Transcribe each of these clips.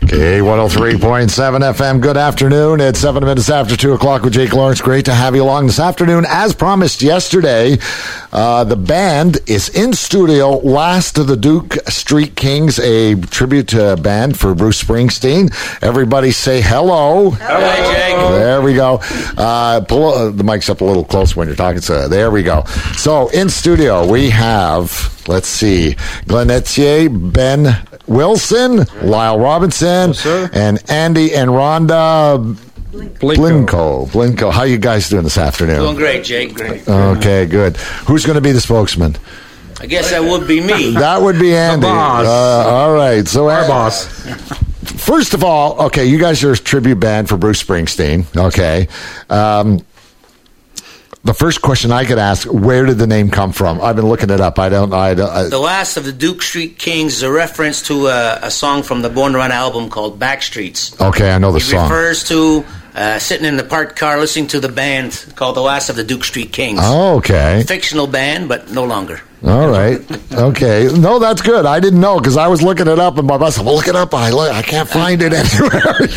Okay, 103.7 FM. Good afternoon. It's 7 minutes after 2 o'clock with Jake Lawrence. Great to have you along this afternoon. As promised yesterday, the band is in studio. Last of the Duke Street Kings, a tribute band for Bruce Springsteen. Everybody say hello. Hello, Jake. There we go. Pull the mic's up a little close when you're talking. So there we go. So in studio, we have, let's see, Glenn Etier, Ben Wilson, Lyle Robinson, and Andy and Rhonda Blinko. How you guys doing this afternoon? Doing great, Jake. Great. Okay, good. Who's going to be the spokesman? I guess that would be me. That would be Andy. The boss. All right. So our boss. First of all, okay, you guys are a tribute band for Bruce Springsteen. Okay. The first question I could ask, where did the name come from? I've been looking it up. The Last of the Duke Street Kings is a reference to a song from the Born to Run album called Backstreets. Okay, I know the song. It refers to sitting in the parked car listening to the band called The Last of the Duke Street Kings. Oh, okay. Fictional band, but no longer. All right. Okay. No, that's good. I didn't know because I was looking it up and my boss said, well, look it up. I can't find it anywhere.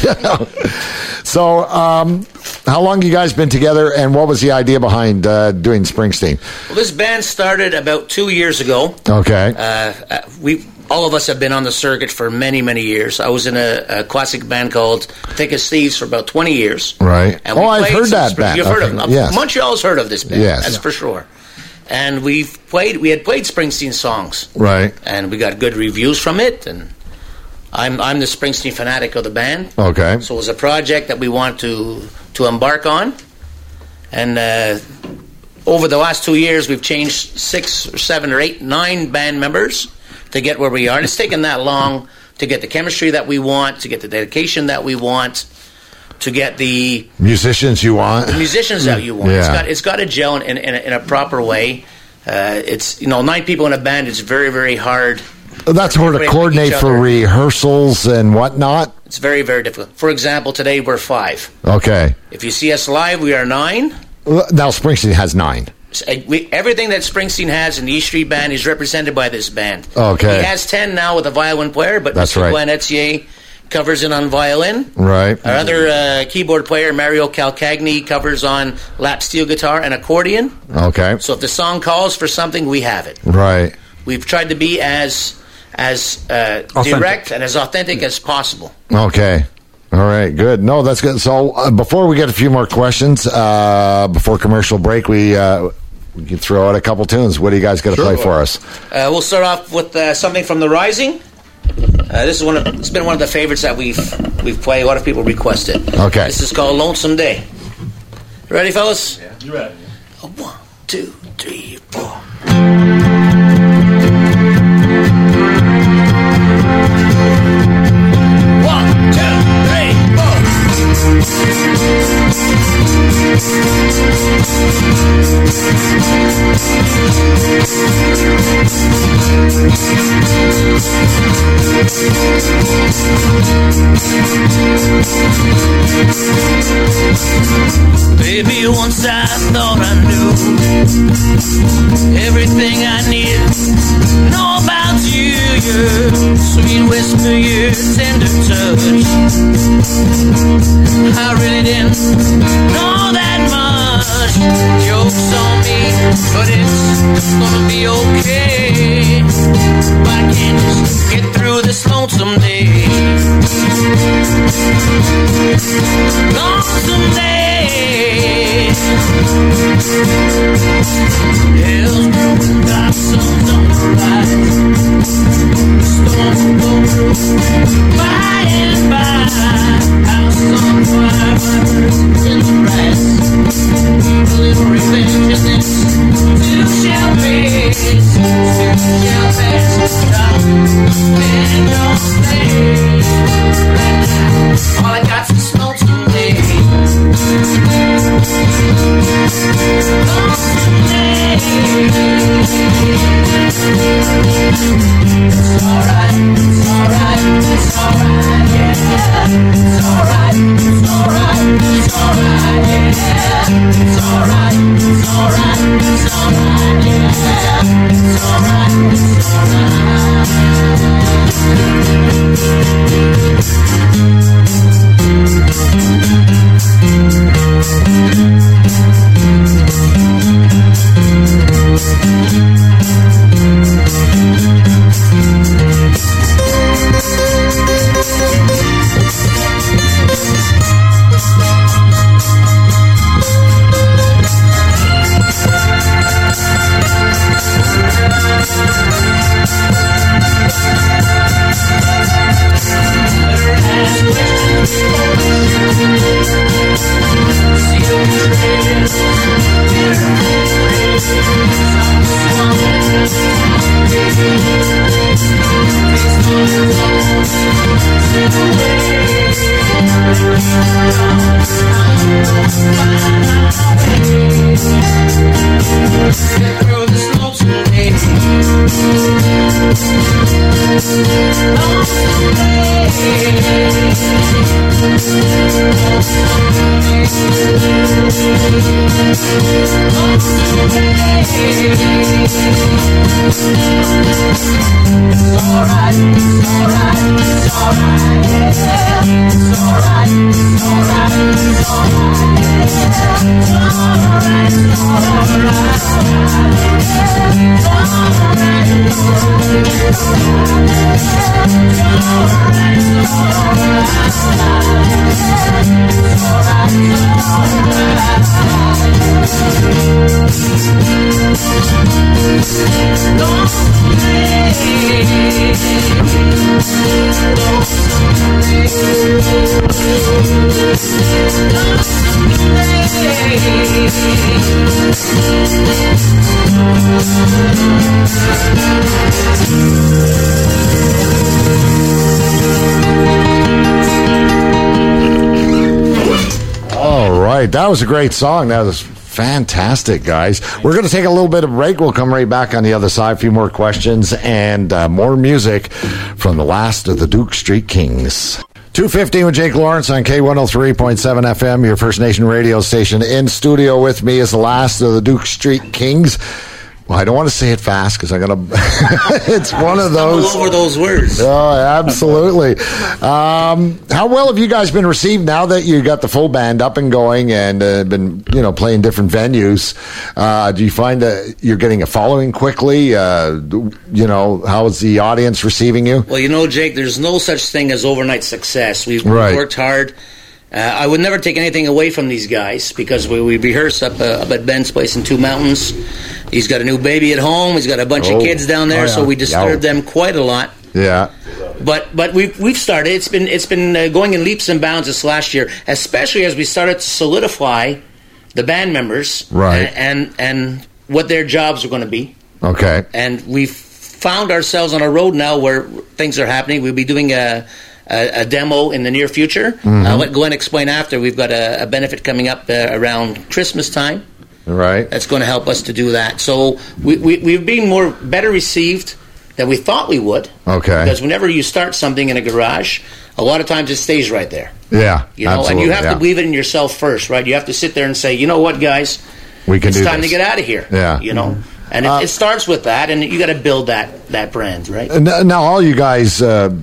So, how long you guys been together and what was the idea behind doing Springsteen? Well, this band started about 2 years ago. Okay. All of us have been on the circuit for many, many years. I was in a classic band called Thick as Thieves for about 20 years. Right. And I've heard that band. You've heard of them. Yes. Montreal's heard of this band. Yes. That's for sure. And we had played Springsteen songs. Right. And we got good reviews from it. And I'm the Springsteen fanatic of the band. Okay. So it was a project that we want to embark on. And over the last 2 years, we've changed 6 or 7 or 8, 9 band members to get where we are. And it's taken that long to get the chemistry that we want, to get the dedication that we want, to get the musicians you want. The musicians that you want. Yeah. It's got to gel in a proper way. It's 9 people in a band. It's very, very hard. That's hard to coordinate for rehearsals and whatnot. It's very, very difficult. For example, today we're 5. Okay. If you see us live, we are 9. Now Springsteen has 9. Everything that Springsteen has in the E Street Band is represented by this band. Okay. He has 10 now with a violin player, but that's Mr. right. Glenn Etier covers it on violin. Right. Our other keyboard player, Mario Calcagni, covers on lap steel guitar and accordion. Okay. So if the song calls for something, we have it. Right. We've tried to be as direct and as authentic as possible. Okay. All right, good. No, that's good. So before we get a few more questions, before commercial break, we can throw out a couple tunes. What do you guys got to play for us? We'll start off with something from The Rising. This is it's been one of the favorites that we've played. A lot of people requested. Okay. This is called Lonesome Day. Ready, fellas? Yeah. You ready? 1, 2, 3, 4. Baby, once I thought I knew everything I need to know about you, your sweet whisper, your tender touch. I really didn't know that much. Joke's on me, but it's gonna be okay. But I can't just get through this lonesome day. Lonesome day. Hell's broken blossoms on the rise. Storm will go through by and by. House on fire, my birds in the grass. A little revenge and this too shall pass. Too shall pass. Stop and don't stay. Right now, all I got's this lonesome day. Lonesome day. It's alright, it's alright, it's alright, yeah. It's alright, it's alright, it's alright. All right, that was a great song. That was fantastic, guys. We're going to take a little bit of break. We'll come right back on the other side. A few more questions and more music from the last of the Duke Street Kings. 2:15 with Jake Lawrence on K103.7 FM, your First Nation radio station. In studio with me is the last of the Duke Street Kings. Well, I don't want to say it fast because I'm going to... it's one of those... All over those words. Oh, absolutely. How well have you guys been received now that you got the full band up and going and been, playing different venues? Do you find that you're getting a following quickly? How is the audience receiving you? Well, Jake, there's no such thing as overnight success. We've Right. worked hard. I would never take anything away from these guys because we rehearse up at Ben's place in Two Mountains. He's got a new baby at home. He's got a bunch of kids down there, so we disturb them quite a lot. Yeah. But we've started. It's been going in leaps and bounds this last year, especially as we started to solidify the band members, Right. and what their jobs are going to be. Okay. And we've found ourselves on a road now where things are happening. We'll be doing a demo in the near future. Mm-hmm. I'll let Glenn explain after. We've got a benefit coming up around Christmas time. Right. That's going to help us to do that. So we've been better received than we thought we would. Okay. Because whenever you start something in a garage, a lot of times it stays right there. Yeah. And you have to believe it in yourself first, right? You have to sit there and say, you know what, guys, We can it's do time this. to get out of here. Yeah. And it starts with that, and you got to build that brand, right? Now, all you guys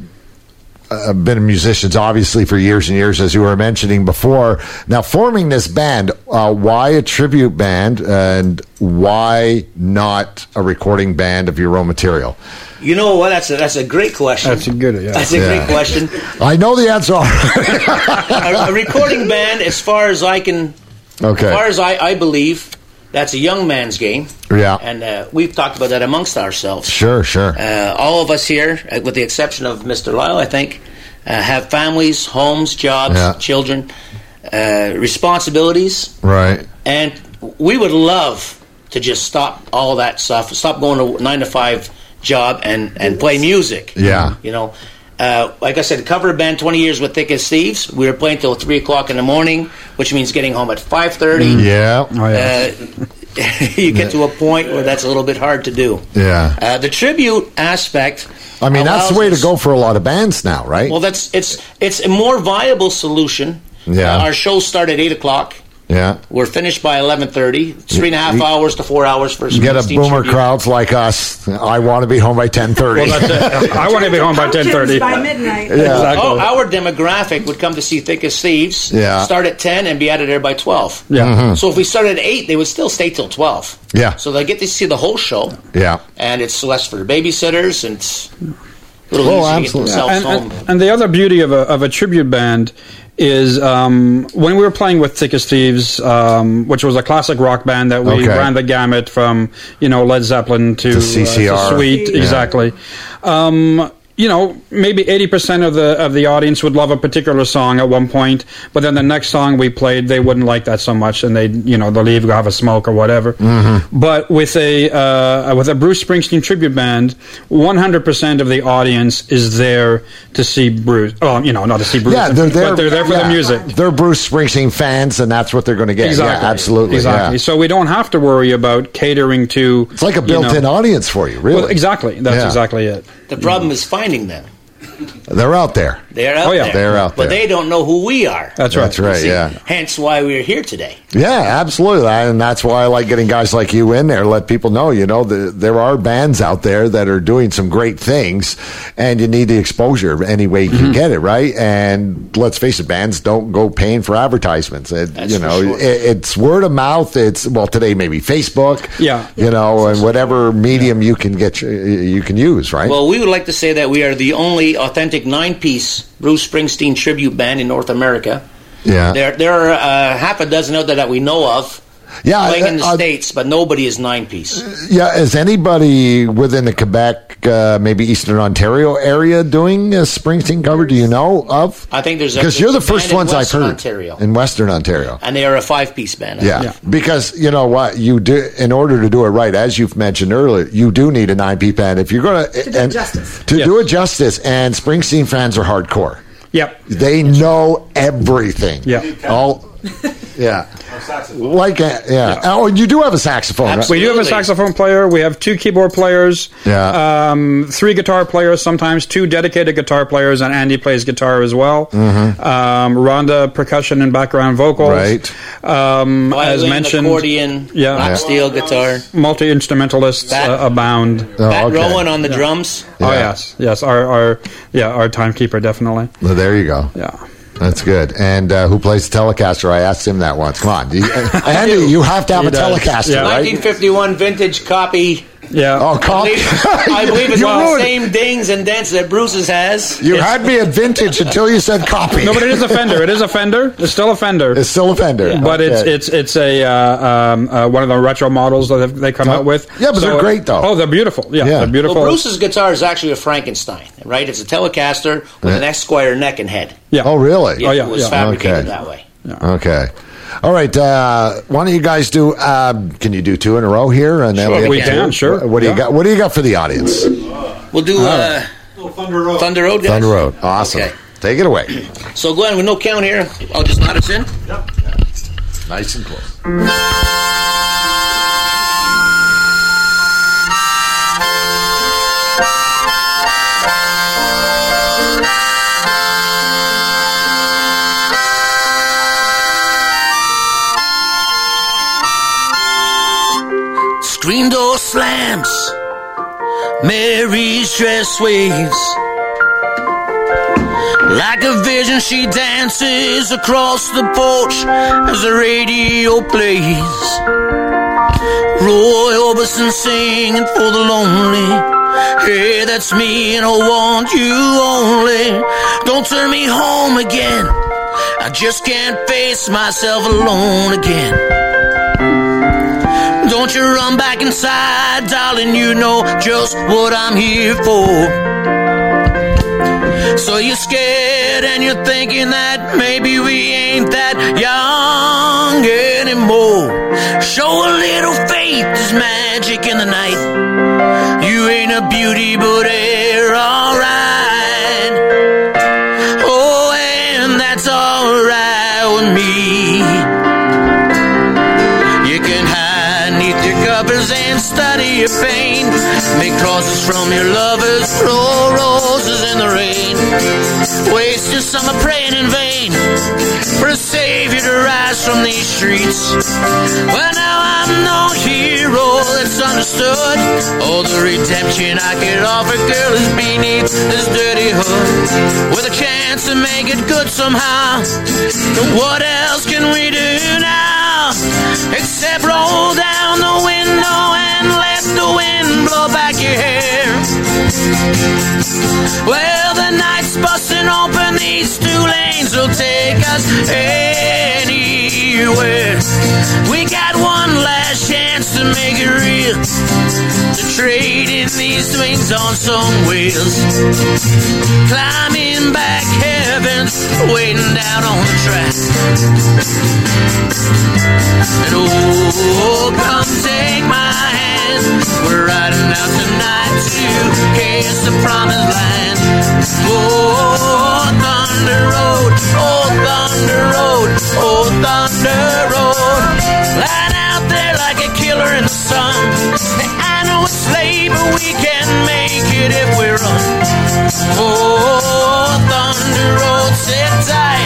have been musicians, obviously, for years and years, as you were mentioning before. Now, forming this band, why a tribute band, and why not a recording band of your own material? You know what? That's a great question. That's a good, yeah. That's a great question. I know the answer already. a recording band, as far as I can, Okay. as far as I believe, that's a young man's game. Yeah. And we've talked about that amongst ourselves. Sure. All of us here, with the exception of Mr. Lyle, I think, have families, homes, jobs, children, responsibilities. Right. And we would love to just stop all that stuff, stop going to 9-to-5 job and play music. Yeah. Like I said, cover band 20 years with Thick as Thieves. We were playing till 3 o'clock in the morning, which means getting home at 5:30. Yeah. Oh, yeah. You get to a point where that's a little bit hard to do. Yeah. The tribute aspect. I mean, that's the way to go for a lot of bands now, right? Well, it's a more viable solution. Yeah. Our shows start at 8 o'clock. Yeah. We're finished by 11:30. 3.5 hours to 4 hours for You get a Springsteen boomer tribute. crowds like us. I want to be home by 10:30. Well, that's it. I want to be home by 10:30. By midnight. Yeah. Exactly. Oh, our demographic would come to see Thick as Thieves, Yeah. start at 10 and be out of there by 12. Yeah. So if we started at 8, they would still stay till 12. Yeah. So they get to see the whole show, Yeah. and it's less for the babysitters, and it's a little Oh, easier to get absolutely. themselves home. And the other beauty of a tribute band is when we were playing with Thick as Thieves, which was a classic rock band that we Okay. ran the gamut from, Led Zeppelin to CCR. to Sweet, Yeah. exactly. Maybe 80% of the audience would love a particular song at one point, but then the next song we played, they wouldn't like that so much, and they'll leave, go have a smoke or whatever. Mm-hmm. But with a Bruce Springsteen tribute band, 100% of the audience is there to see Bruce. Oh, not to see Bruce, Yeah, they're there. but they're there for the music. They're Bruce Springsteen fans, and that's what they're going to get. Exactly. Yeah, absolutely. Exactly. Yeah. So we don't have to worry about catering to. It's like a built-in audience for you, really. Well, exactly. That's Yeah. exactly it. The problem is finding them. They're out there. They're out there. They're out there. But they don't know who we are. That's right. That's right, See? yeah. Hence why we're here today. Yeah, absolutely. And that's why I like getting guys like you in there, let people know, there are bands out there that are doing some great things, and you need the exposure any way you can get it, right? And let's face it, bands don't go paying for advertisements. It's word of mouth. It's, today maybe Facebook, and whatever medium you can use, right? Well, we would like to say that we are the only authentic 9-piece Bruce Springsteen tribute band in North America. Yeah. There are half a dozen out there that we know of. Yeah, playing in the States, but nobody is 9-piece. Yeah, is anybody within the Quebec, maybe Eastern Ontario area doing a Springsteen cover? Do you know of? I think there's because you're the first ones I've heard Ontario. In Western Ontario, and they are a 5-piece band. Yeah, because you know what you do in order to do it right, as you've mentioned earlier, you do need a 9-piece band if you're going to do it justice. And Springsteen fans are hardcore. Yep, they know everything. Yeah, Yeah. Oh, you do have a saxophone. Absolutely. We do have a saxophone player. We have 2 keyboard players. Yeah. 3 guitar players. Sometimes 2 dedicated guitar players, and Andy plays guitar as well. Rhonda percussion and background vocals. Right. As mentioned, accordion, steel guitar. Multi-instrumentalists abound. Pat Rowan on the drums. Oh yes. Our timekeeper definitely. Well, there you go. Yeah. That's good. And who plays the Telecaster? I asked him that once. Come on. Andy, you have to have a Telecaster, right? 1951 vintage copy. Yeah. Oh, copy. I believe it's the same dings and dents that Bruce's has. You had me at vintage until you said copy. No, but it is a Fender. It is a Fender. It's still a Fender. It's still a Fender. But it's a one of the retro models that they come out with. Yeah, but they're great, though. Oh, they're beautiful. Yeah, they're beautiful. Well, Bruce's guitar is actually a Frankenstein, right? It's a Telecaster with an Esquire neck and head. Yeah. Oh, really? Yeah, it was fabricated that way. Yeah. Okay. All right. Why don't you guys do? Can you do 2 in a row here? And then we can. Sure. What do you got? What do you got for the audience? We'll do Thunder Road. Thunder Road, guys. Thunder Road. Awesome. Okay. Take it away. So, Glenn, with no count here, I'll just nod us in. Yep. Nice and close. Screen door slams, Mary's dress waves. Like a vision she dances across the porch as the radio plays. Roy Orbison singing for the lonely. Hey, that's me and I want you only. Don't turn me home again, I just can't face myself alone again. Don't you run back inside, darling, you know just what I'm here for. So you're scared and you're thinking that maybe we ain't that young anymore. Show a little faith, there's magic in the night. You ain't a beauty, but they're alright. Oh, and that's alright with me. You can hide neath your covers and study your pain. Make crosses from your lovers, throw roses in the rain. Waste your summer praying in vain for a savior to rise from these streets. Well, now I'm no hero that's understood. All the redemption I could offer, girl, is beneath this dirty hood. With a chance to make it good somehow. What else can we do now except roll down the window and let the wind blow back your hair? Well, the night's busting open, these 2 lanes will take us anywhere. We got one last chance to make it real, to trade in these wings on some wheels. Climbing back heavens, waiting down on the track. And oh, come take my hand, we're riding out tonight to kiss the promised land. Oh, Thunder Road, oh, Thunder Road, oh, Thunder Road. Lying out there like a killer in the sun. I know it's late, but we can make it if we run. Oh,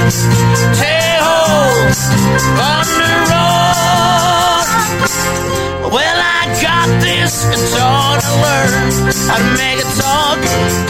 Tejo, Thunder Road. Well, I got this guitar to learn how to make it talk.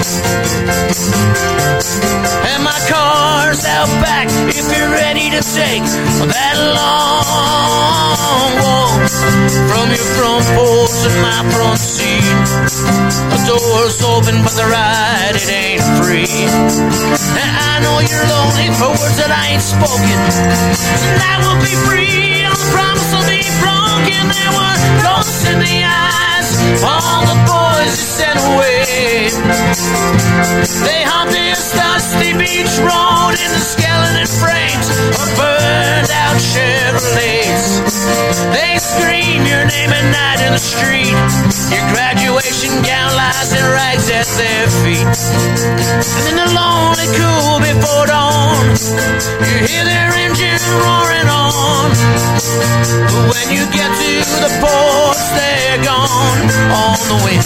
And my car's out back if you're ready to take that long walk from your front porch to my front seat. The door's open, but the ride, it ain't free. And I know you're lonely for words that I ain't spoken. Tonight will be free on the promise of being broken. There were ghosts in the eyes, all the boys you sent away. They haunt this dusty beach road in the skeleton frames of burned out Chevrolets. They scream your name at night in the street. Your graduation gown lies in rags at their feet. And in the lonely cool before dawn, you hear their engine roaring on. But when you get to the porch, they're gone on the wind.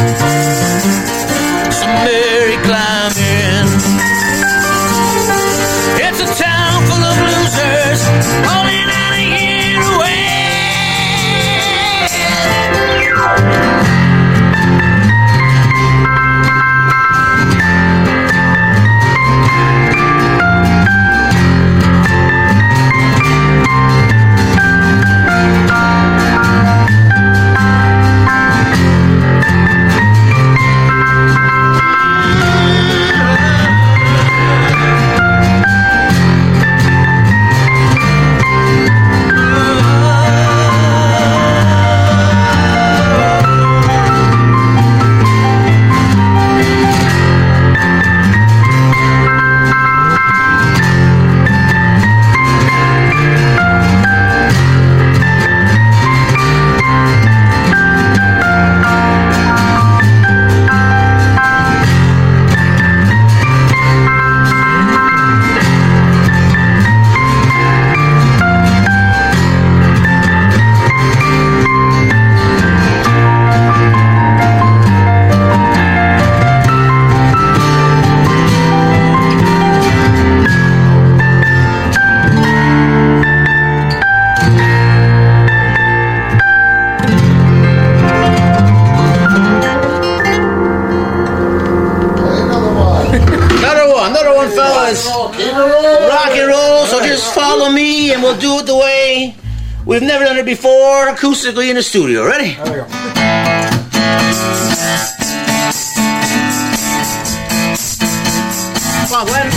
So merry climbing. It's a town full of losers rolling out a year away. Rock and roll, so just follow me and we'll do it the way we've never done it before, acoustically in the studio. Ready? There we go. Come on, Glenn.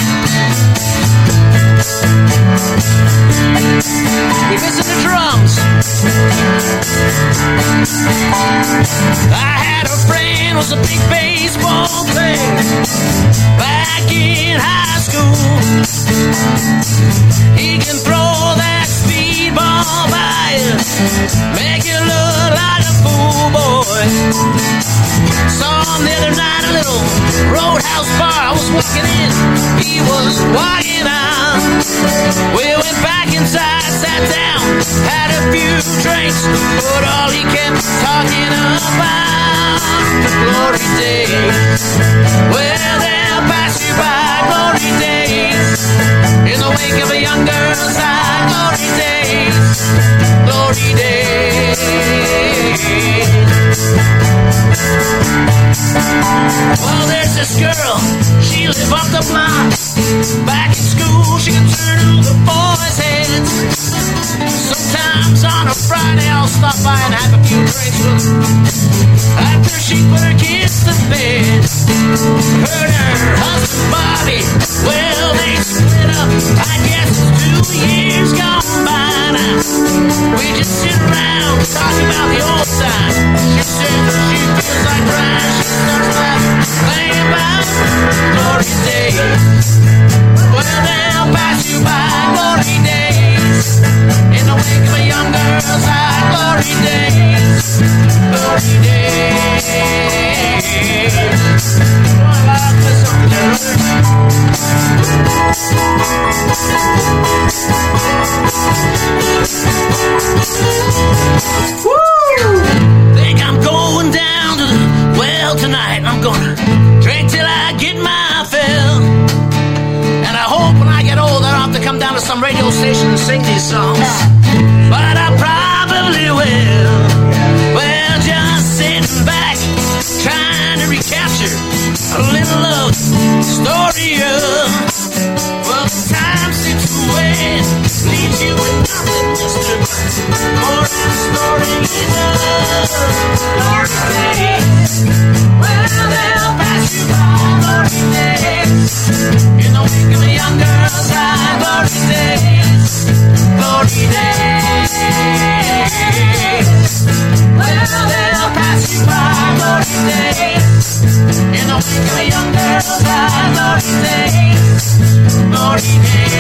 We're missing the drums. I had a friend who was a big baseball player back in high school. He can throw that speedball by you, make you look like a fool, boy. Saw him the other night at a little roadhouse bar. I was walking in, he was walking out. We went back inside, sat down, had a few drinks, but all he kept talking about the glory days. Well, they'll pass you by, glory days. In the wake of a young girl's eye, glory days, glory days. Well, there's this girl, she lived up the block. Back in school, she could turn over boys' heads. Sometimes on a Friday, I'll stop by and have a few drinks with her. After she put her kids to bed, her and her husband Bobby, well, they split up. I guess it's 2 years gone by now. We just sit around talking about the old times. She says that she feels like crying. She starts laughing, thinking about glory days. Well, they'll pass you by, glory days. In the wake of a young girl's eye, glory days, glory days. Oh, I love this up there. Woo! Think I'm going down to the well tonight. I'm gonna drink till I get my fill. And I hope when I get to some radio station and sing these songs, but I probably will. Well, just sitting back, trying to recapture a little of the story of, well, the time slips away, leaves you with nothing, mister, more than a story of glory days. Well, they'll pass you by, glory days. In the wake of a young girl's eye, glory days, glory days. Well, they'll pass you by, glory days. In the wake of a young girl's eye, glory days, glory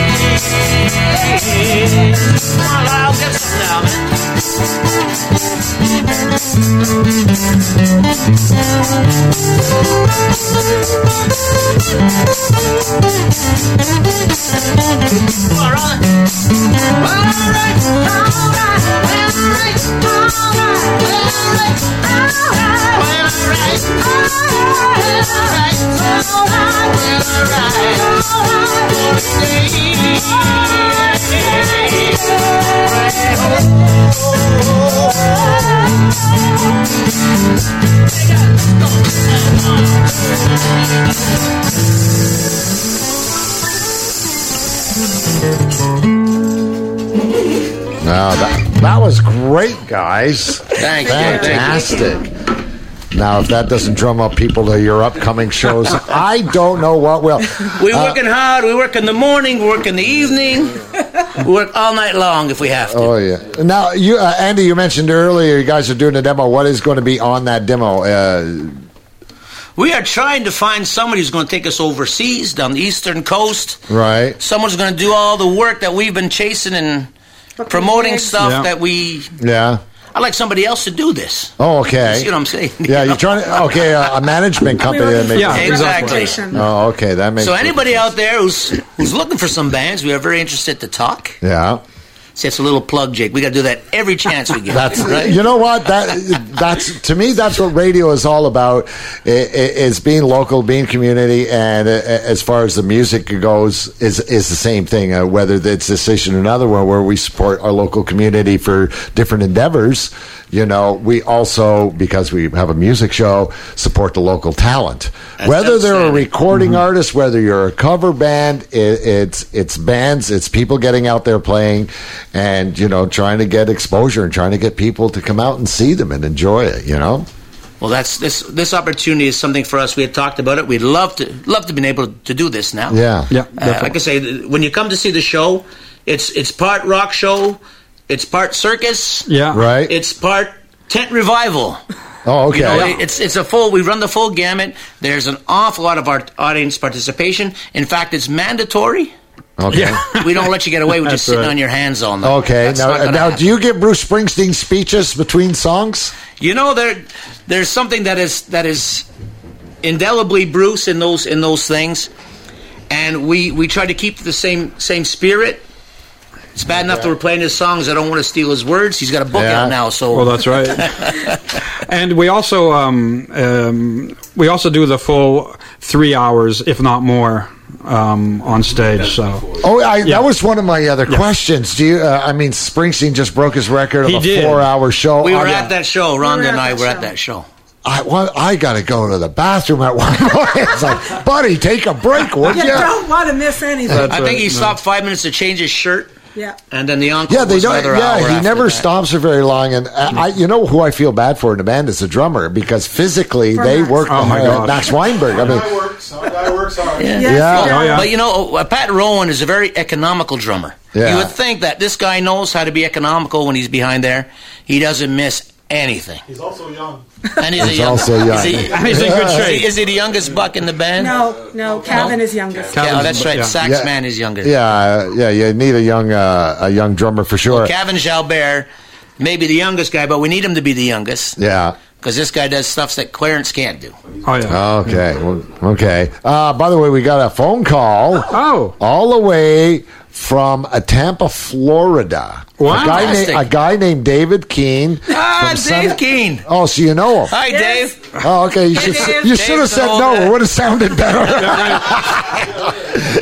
days. Come on, Lyle, get some now, man. Now that was great, guys. Thanks. Fantastic. Now, if that doesn't drum up people to your upcoming shows, I don't know what will. We're working hard. We work in the morning. We work in the evening. We work all night long if we have to. Oh, yeah. Now, you, Andy, you mentioned earlier you guys are doing a demo. What is going to be on that demo? We are trying to find somebody who's going to take us overseas, down the eastern coast. Right. Someone's going to do all the work that we've been chasing and promoting stuff that we... Yeah. I'd like somebody else to do this. Oh, okay. You see what I'm saying? Yeah, you're trying to... Okay, a management company. That makes exactly. Oh, okay, that makes So sense. anybody out there who's looking for some bands, we are very interested to talk. Yeah. See, it's a little plug, Jake. We got to do that every chance we get. That's right. You know what? That's to me. That's what radio is all about. Is being local, being community, and as far as the music goes, is the same thing. Whether it's this station or another one where we support our local community for different endeavors. You know, we also, because we have a music show, support the local talent. Whether they're a recording artist, whether you're a cover band, it's bands, it's people getting out there playing and, you know, trying to get exposure and trying to get people to come out and see them and enjoy it, you know? Well, that's this opportunity is something for us. We had talked about it. We'd love to be able to do this now. Yeah. Like I say, when you come to see the show, it's part rock show, it's part circus. Yeah. Right. It's part tent revival. Oh, okay. You know, it's a full. We run the full gamut. There's an awful lot of our audience participation. In fact, it's mandatory. Okay. Yeah. We don't let you get away with just sitting on your hands all night. Okay. That's not gonna Now, happen. do you give Bruce Springsteen speeches between songs? You know, there's something that is indelibly Bruce in those things, and we try to keep the same spirit. It's bad enough that we're playing his songs. I don't want to steal his words. He's got a book out now, so... Well, that's right. And we also do the full 3 hours, if not more, on stage. So. That was one of my other questions. Do you? I mean, Springsteen just broke his record of a 4-hour show. We were at that show. Rhonda and I were at that show. I got to go to the bathroom at one point. It's like, buddy, take a break, would you? You don't want to miss anything. I think he stopped 5 minutes to change his shirt. Yeah. And then the encore Yeah, they was don't. another hour Yeah, he after never that. stops for very long. And you know who I feel bad for in the band is the drummer because physically they Max. work. Oh, my God. Max Weinberg. I mean, Some guy works hard. Yeah. Yeah. But you know, Pat Rowan is a very economical drummer. Yeah. You would think that this guy knows how to be economical when he's behind there. He doesn't miss anything. He's also young. And He's also young. He's in good shape. Is he the youngest buck in the band? No, Calvin is youngest. Yeah, that's right. Yeah. Sax man is younger. Yeah, you need a young drummer for sure. Kevin Jalbert, maybe the youngest guy, but we need him to be the youngest. Yeah. Because this guy does stuff that Clarence can't do. Oh, yeah. Okay. Well, okay. By the way, we got a phone call. Oh. All the way from Tampa, Florida. Wow. A guy named David Keene. from Dave Keene. Oh, so you know him. Hi, Yes. Dave. Oh, okay. You should have said no. It would have sounded better.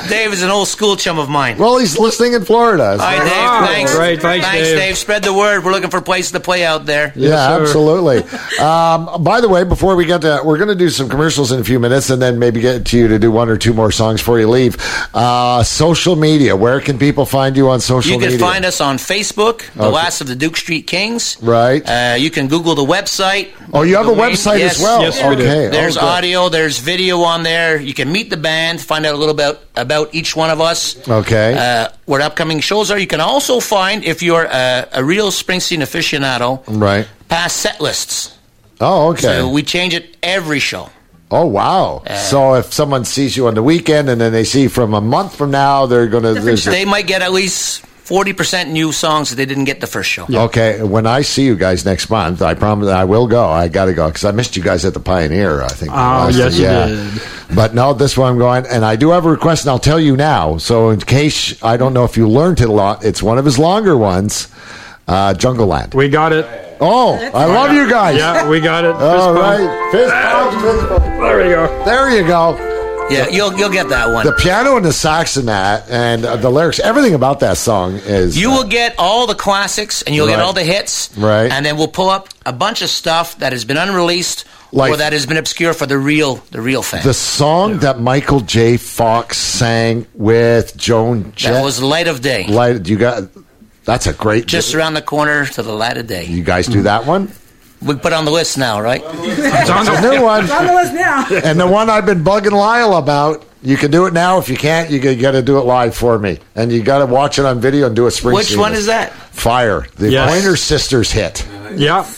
Dave is an old school chum of mine. Well, he's listening in Florida. All right, Dave. Thanks. Great. Thanks, Dave. Spread the word. We're looking for places to play out there. Yeah, sir. absolutely. By the way, before we get to, we're going to do some commercials in a few minutes, and then maybe get to you to do one or two more songs before you leave. Social media. Where can people find you on social media? You can find us on Facebook, The Last of the Duke Street Kings. Right. You can Google the website. Oh, you have a website as well. Yes, we do. Okay. There's good. audio, there's video on there. You can meet the band, find out a little bit about each one of us. Okay. Where upcoming shows are. You can also find, if you're a real Springsteen aficionado, Right. past set lists. Oh, okay. So we change it every show. Oh, wow. So if someone sees you on the weekend and then they see from a month from now, they're going to... They might get at least 40% new songs that they didn't get the first show. Okay, when I see you guys next month, I promise I will go. I got to go because I missed you guys at the Pioneer, I think. Yes, you did. But no, this one I'm going, and I do have a request, and I'll tell you now. So in case, I don't know if you learned it a lot, it's one of his longer ones, Jungle Land. We got it. Oh, I love you guys. Yeah, we got it. All right. Fist bump, fist bump. There we go. There you go. Yeah, you'll get that one. The piano and the sax in that, and the lyrics, everything about that song is... You will get all the classics, and you'll get Right. all the hits. Right. And then we'll pull up a bunch of stuff that has been unreleased Like- or that has been obscure for the real fan. The song that Michael J. Fox sang with Joan Jett. That was Light of Day. That's a great... Just around the corner to the light of day. You guys do that one? We put it on the list now, right? It's a new one. It's on the list now. And the one I've been bugging Lyle about, you can do it now. If you can't, you got to do it live for me. And you got to watch it on video and do a Springsteen. Which one is that? Fire. The Yes. Pointer Sisters hit. Yeah.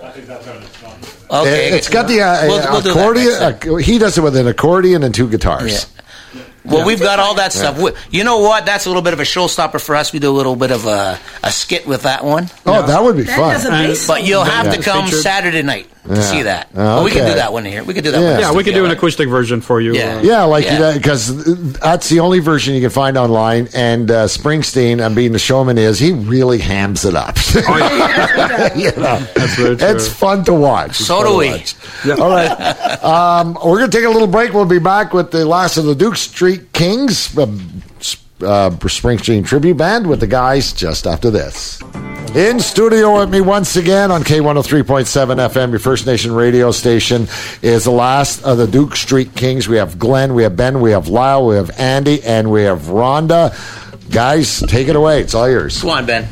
Okay. It's got the We'll do that accordion. He does it with an accordion and two guitars. Yeah. Well, we've got all that stuff. You know what? That's a little bit of a showstopper for us. We do a little bit of a skit with that one. Oh, that would be That fun. has a bass But you'll have Yeah. to come Featured. Saturday night to Yeah. see that. Oh, But we can okay. do that one here. We can do that Yeah. one. Yeah, we could do an acoustic version for you. Yeah. Yeah, like Yeah. because that's the only version you can find online. And Springsteen, and being the showman is, he really hams it up. You know, That's very true. it's fun to watch. It's So fun do to we. watch. All right, we're going to take a little break. We'll be back with the last of the Duke Street Kings, Springsteen tribute band, with the guys just after this. In studio with me once again on K103.7 FM, your First Nation radio station, is the last of the Duke Street Kings. We have Glenn, we have Ben, we have Lyle, we have Andy, and we have Rhonda. Guys, take it away. It's all yours. Go on, Ben.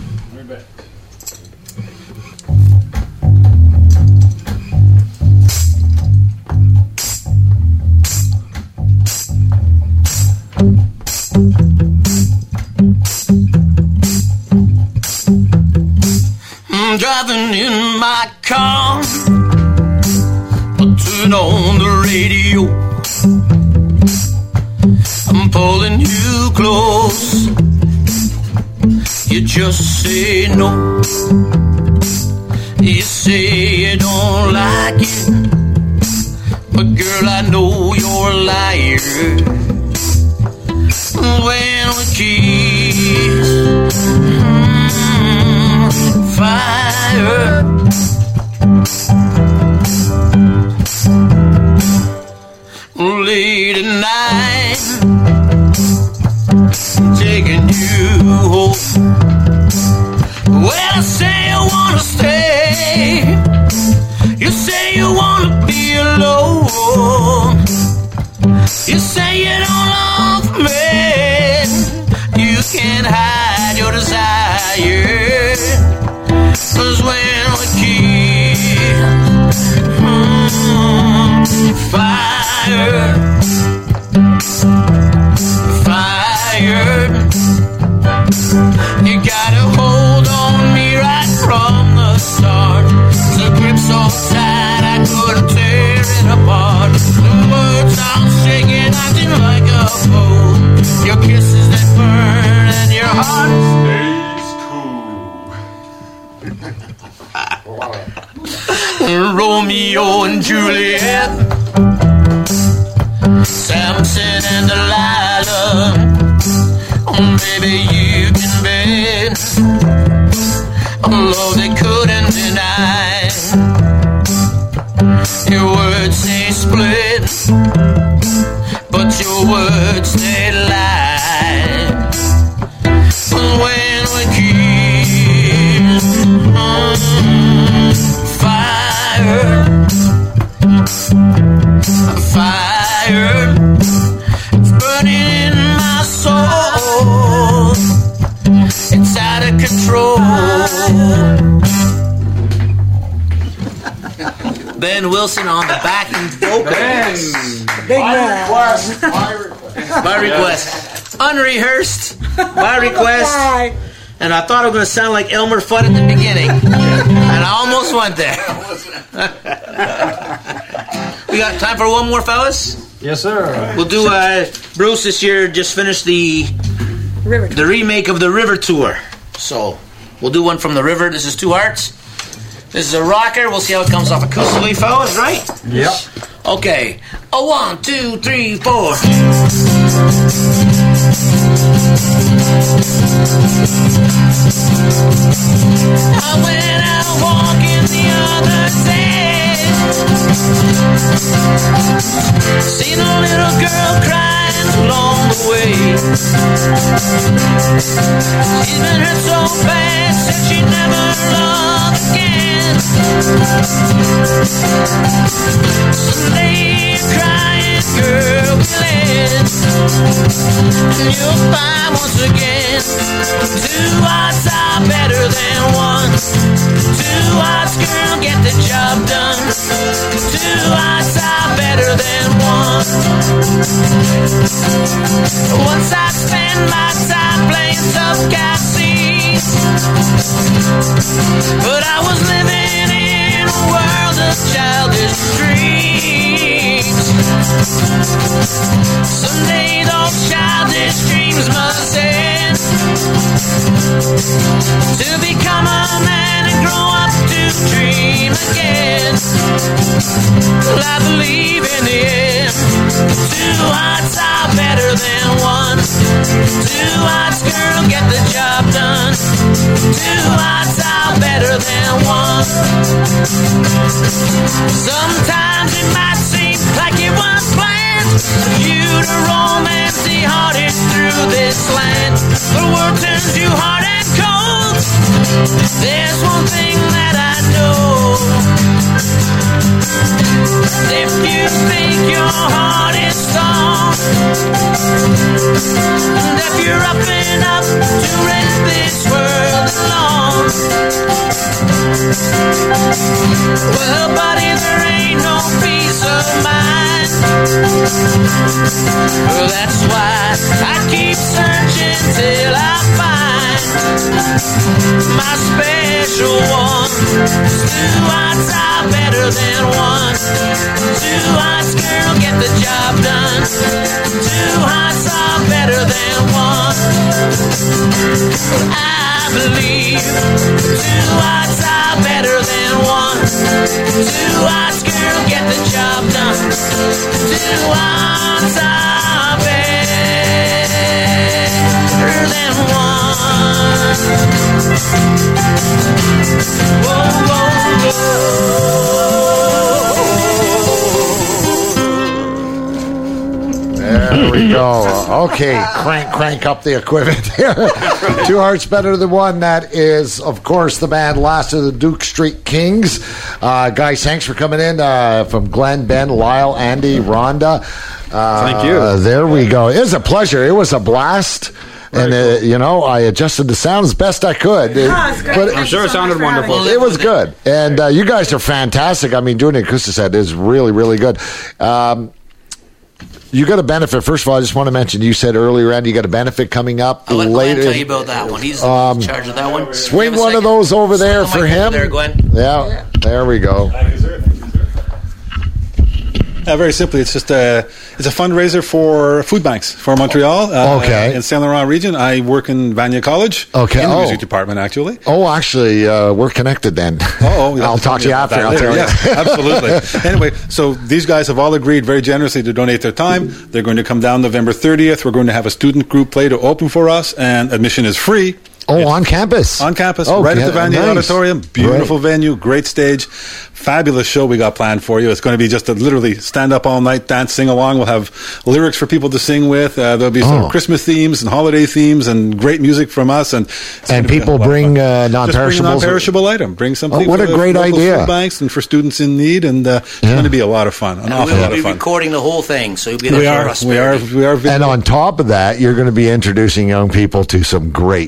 I'm driving in my car. I turn on the radio. I'm pulling you close. You just say no. You say you don't like it. But girl, I know you're a liar. When we kiss, fire. Late at night, taking you home. Well, I say I wanna stay. You say you wanna be alone. You say you don't love me. You can't hide your desire. 'Cause when we kiss, fire, fire. You gotta hold on me right from the start. The grip so tight I couldn't tear it apart. The words I'm shaking, acting like a fool. Your kisses that burn and your heart stays cool. Romeo and Juliet, Samson and Delilah. Baby, you can bet a love they couldn't deny. Your words say split, but your words they lie. Ben Wilson on the backing vocals. Big man. By request. Unrehearsed. By request. Bye. And I thought I was going to sound like Elmer Fudd at the beginning. And I almost went there. We got time for one more, fellas? Yes, sir. We'll do, Bruce this year just finished the remake of the River Tour. So, we'll do one from the River. This is Two Hearts. This is a rocker. We'll see how it comes off acoustically, fellas, right? Yep. Okay. 1, 2, 3, 4. I went out walking the other day, seen a little girl crying along the way. She's been hurt so bad, said she never loved again. Someday a crying girl will end, and you'll find once again, two hearts are better than one. Two hearts, girl, get the job done. Two hearts are better than one. Once I spend my time playing tough guy scenes, but I was living in a world of childish dreams. Someday those childish dreams must end, to become a man and grow up to dream again. Well, I believe in the end, two hearts are better than one. Two hearts, girl, get the job done. Two hearts are better than one. Sometimes it might seem like it was planned for you to roam empty-hearted through this land, but the world turns you hard and cold. There's one thing that I know: if you think your heart is strong, and if you're up and up to rent this world alone, well, buddy, there ain't no peace of mind. Well, that's why I keep searching till I find my special one. Two hearts are better than one. Two hearts, girl, get the job done. Two hearts are better than one. I believe two hearts are better than one. Two hearts, girl, get the job done. Two hearts are better than one. Whoa, whoa, whoa. There we go. Okay, crank up the equipment here. Two hearts better than one. That is, of course, the band Last of the Duke Street Kings. Guys, thanks for coming in from Glenn, Ben, Lyle, Andy, Rhonda. Thank you. There we go. It was a pleasure. It was a blast. And, I adjusted the sound as best I could. But I'm sure it sounded wonderful. It was good. And you guys are fantastic. I mean, doing an acoustic set is really, really good. You got a benefit. First of all, I just want to mention, you said earlier, Andy, you got a benefit coming up I'll let later. Glenn tell you about that one. He's in charge of that one. Swing Give a one of second. those over there Swing for the mic over him. there, Glenn. Yeah, there we go. Thank you, sir. Very simply, it's just it's a fundraiser for food banks for Montreal. Okay. In Saint Laurent region, I work in Vanier College. Okay. In the Oh. music department, actually. Oh, actually, we're connected then. I'll talk to you after. I'll tell you. Yes, absolutely. Anyway, so these guys have all agreed very generously to donate their time. They're going to come down November 30th. We're going to have a student group play to open for us, and admission is free. Oh, on campus? On campus, Oh, right at the yeah, Vanier nice. Auditorium. Beautiful Right. venue, great stage. Fabulous show we got planned for you. It's going to be just a literally stand up all night, dance, sing along. We'll have lyrics for people to sing with. There'll be some Christmas themes and holiday themes and great music from us. And people bring non-perishables? Just bring a non-perishable item. Bring something what for a the great local idea. food banks and for students in need. And it's going to be a lot of fun. An And awful we'll lot be of fun. recording the whole thing, so you'll be there We for are. prosperity. We are. And on top of that, you're going to be introducing young people to some great music.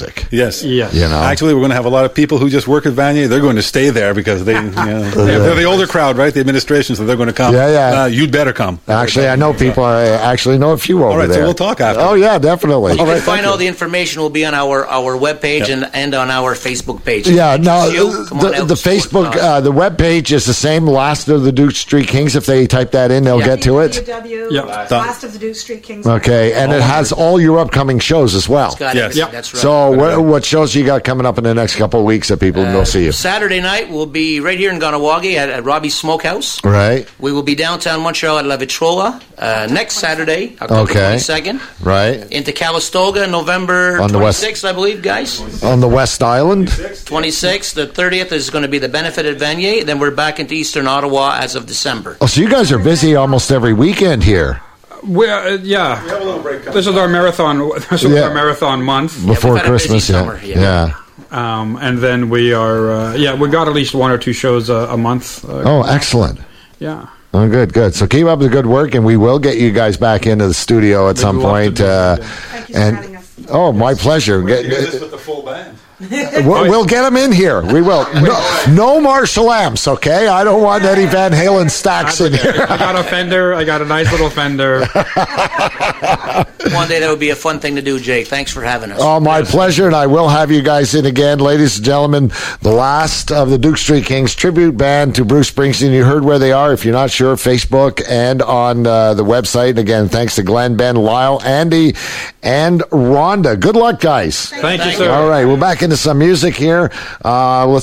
music. Yes. Yes. You know? Actually, we're going to have a lot of people who just work at Vanier. They're going to stay there because they're the older crowd, right? The administration, so they're going to come. Yeah. You'd better come. Actually, I know people. I actually know a few over All right, there. so we'll talk after. Oh, yeah, definitely. You can find all the information will be on our webpage and on our Facebook page. Yeah, no, Come on out the and support Facebook, us. the web page is the same. Last of the Duke Street Kings. If they type that in, they'll get to it. Last of the Duke Street Kings. Okay, and it has all your upcoming shows as well. It's got Yes. everything. Yep. That's right. So, what shows you got coming up in the next couple of weeks that people can go see you? Saturday night we'll be right here in Ganawagi at Robbie's Smokehouse. Right, We will be downtown Montreal at La Vitrola next Saturday, October Okay. 22nd. right. Into Calistoga, November On the west- 26th, I believe, guys. On the West Island. 26th. The 30th is going to be the benefit at Vanier. Then we're back into Eastern Ottawa as of December. Oh, so you guys are busy almost every weekend here Yeah. We have a little break coming. This is our marathon. This is Yeah. our marathon month, before had a busy Christmas. summer, yeah. and then we are. We got at least one or two shows a month. Oh, excellent. Yeah. Oh, good. So keep up the good work, and we will get you guys back into the studio at some would love to point. do that, Thank you for and having us. oh, my pleasure. You hear this with the full band. We'll get them in here. We will. No Marshall amps, okay? I don't want Eddie Van Halen stacks in here. I got a Fender. I got a nice little Fender. One day that would be a fun thing to do, Jake. Thanks for having us. Oh, my pleasure, and I will have you guys in again. Ladies and gentlemen, the last of the Duke Street Kings tribute band to Bruce Springsteen. You heard where they are. If you're not sure, Facebook and on the website. And again, thanks to Glenn, Ben, Lyle, Andy, and Rhonda. Good luck, guys. Thank you, sir. All right, we're back into some music here. Let's